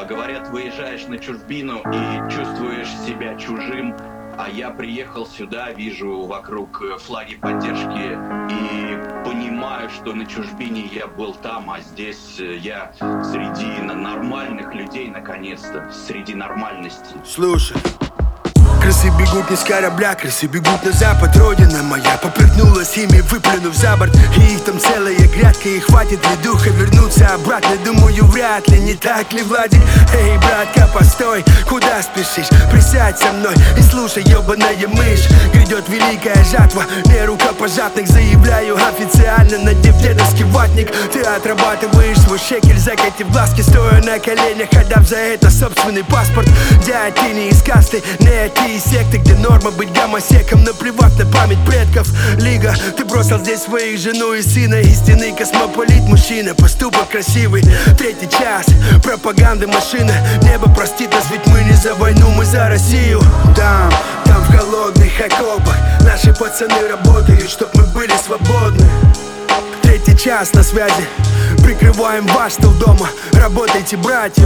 Говорят, выезжаешь на чужбину и чувствуешь себя чужим. А я приехал сюда, вижу вокруг флаги поддержки и понимаю, что на чужбине я был там, а здесь я среди нормальных людей, наконец-то, среди нормальности. Слушай, крысы бегут не с корабля, крысы бегут на запад. Родина моя поперхнулась ими, выплюнув за борт. И их там целая грядка, и хватит ли духа вернуться обратно? Думаю, вряд ли, не так ли, Владик? Эй, братка, постой, куда спешишь? Присядь со мной и слушай, ёбаная мышь. Грядет великая жатва, не рукопожатных. Заявляю официально, надев дедовский ватник. Ты отрабатываешь свой шекель, закатив глазки, стоя на коленях, отдав за это собственный паспорт. Дядь, ты не из касты, не ты из секты, где норма быть гомосеком, наплевав на память предков. Лига, ты бросил здесь своих жену и сына. Истинный космополит, мужчина, поступок красивый. Третий час, пропаганды машина. Небо простит нас, ведь мы не за войну, мы за Россию. Там в холодных окопах наши пацаны работают, чтоб мы были свободны. Третий час на связи, прикрываем ваш тыл дома. Работайте, братья.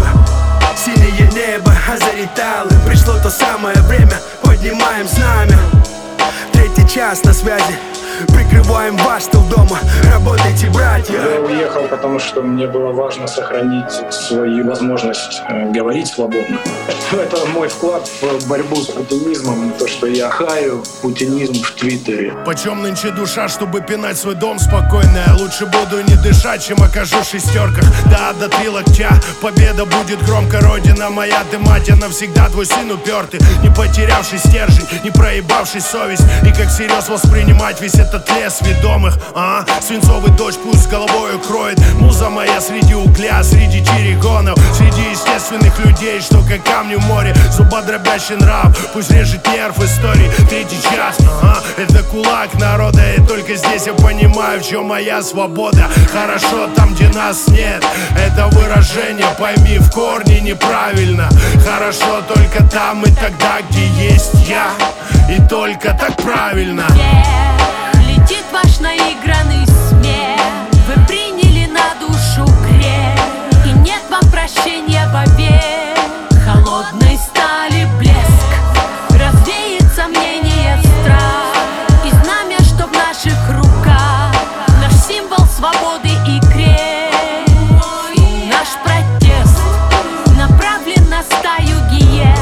Синее небо озарит алым. Пришло то самое время, поднимаем знамя. Третий час на связи, прикрываем ваш тыл дома. Работайте, братья. Я уехал, потому что мне было важно сохранить свою возможность говорить свободно. Это мой вклад в борьбу с путинизмом. То, что я хаю путинизм в Твиттере. Почем нынче душа, чтобы пинать свой дом спокойно? Я лучше буду не дышать, чем окажусь в шестерках. Да, до 3 локтя, победа будет громко. Родина моя, ты мать, я навсегда твой сын упертый. Не потерявший стержень, не проебавший совесть. И как всерьез воспринимать весь этот лес ведомых. Свинцовый дождь пусть головою кроет. Муза моя среди угля, среди терригонов, среди естественных людей, что как камни в море. Зубодробящий нрав, пусть режет нерв истории. Третий час, это кулак народа. И только здесь я понимаю, в чем моя свобода. Хорошо там, где нас нет, это выражение, пойми, в корне неправильно. Хорошо только там и тогда, где есть я. И только так правильно. Летит ваш наигранный смех. Вы приняли на душу грех. И нет вам прощения вовек. Холодной стали блеск. Развеет сомнение, страх. И знамя, что в наших руках. Наш символ свободы и крест. Наш протест направлен на стаю гиен,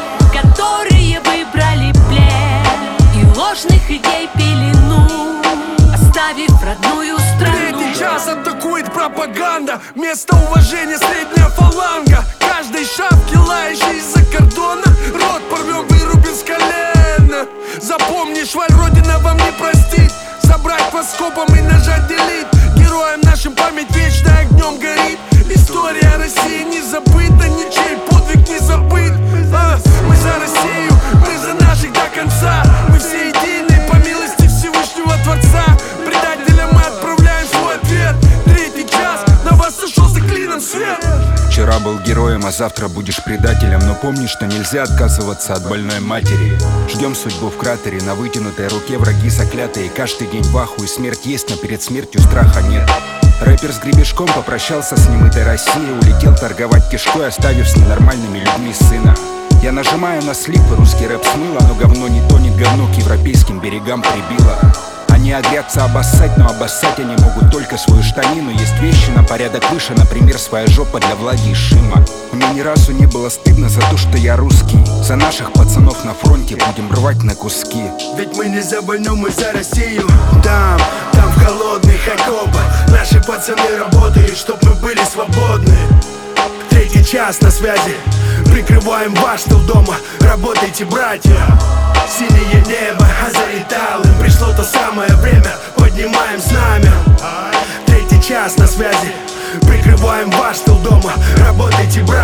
которые выбрали плен и ложных идей пелену, оставив родную страну. Третий час атакует пропаганда. Вместо уважения средняя фаланга. Каждой шапки, лающей из-за кордона, рот порвем, вырубим с колена. Запомни, шваль, родина вам не простит. Собрать по скопам и нажать делить. Героям нашим память вечно огнем горит. История России не забыта, ничей подвиг не забыт. Мы за Россию, мы за наших до конца. Мы все едины по милости Всевышнего Творца. Предателям мы отправляем свой ответ. Третий час, на вас сошелся клином свет. Вчера был героем, а завтра будешь предателем. Но помни, что нельзя отказываться от больной матери. Ждем судьбу в кратере, на вытянутой руке враги заклятые. Каждый день в ахуе, смерть есть, но перед смертью страха нет. Рэпер с гребешком попрощался с немытой Россией. Улетел торговать кишкой, оставив с ненормальными людьми сына. Я нажимаю на слип, и русский рэп смыло. Но говно не тонет, говно к европейским берегам прибило. Они огрятся обоссать, но обоссать они могут только свою штанину. Есть вещи на порядок выше, например, своя жопа для Влади и Шима. Мне ни разу не было стыдно за то, что я русский. За наших пацанов на фронте будем рвать на куски. Ведь мы не за войну, мы за Россию. Там в холодных окопах наши пацаны работают, чтоб мы были свободны. Третий час на связи, прикрываем ваш тыл дома. Работайте, братья. Синее небо озарит алым. Пришло то самое время, поднимаем знамя. Третий час на связи, прикрываем ваш тыл дома. Работайте, братья.